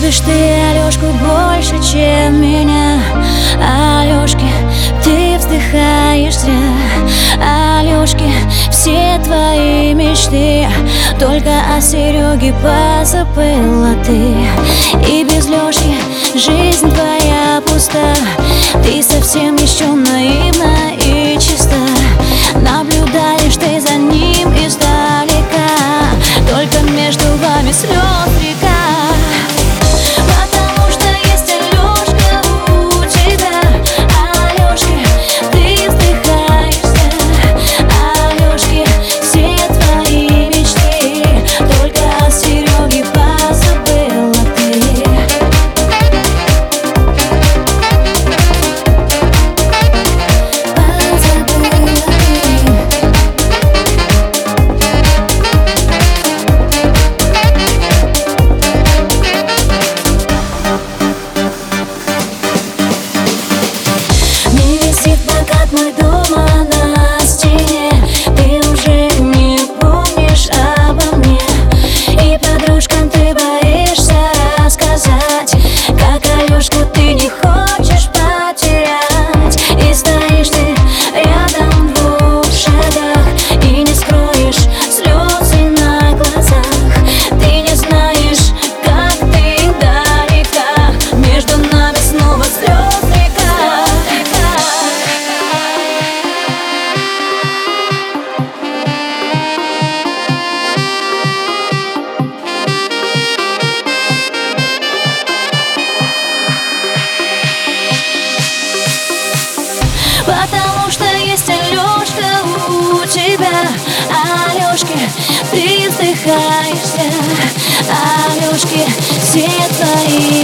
Любишь ты Алёшку больше, чем меня. Алёшки, ты вздыхаешь зря. Алёшки, все твои мечты только о Серёге позабыла ты. И без Лёшки жизнь твоя пуста. Ты совсем еще наивна и чиста. Наблюдаешь ты за ним издалека, только между вами слез река. Потому что есть Алёшка у тебя. Алёшки, ты вздыхаешься. Алёшки, все твои мечты только о Серёге позабыла ты. Плакат мой дома на стене, ты уже не помнишь обо мне. И подружкам ты боишься рассказать, как Алёшку ты не хочешь потерять. И стоишь ты рядом в 2 шагах и не скроешь слезы на глазах. Ты не знаешь, как ты далека, между нами снова слез река. Потому что есть Алёшка у тебя. Алёшки, ты вздыхаешься. Алёшки, все твои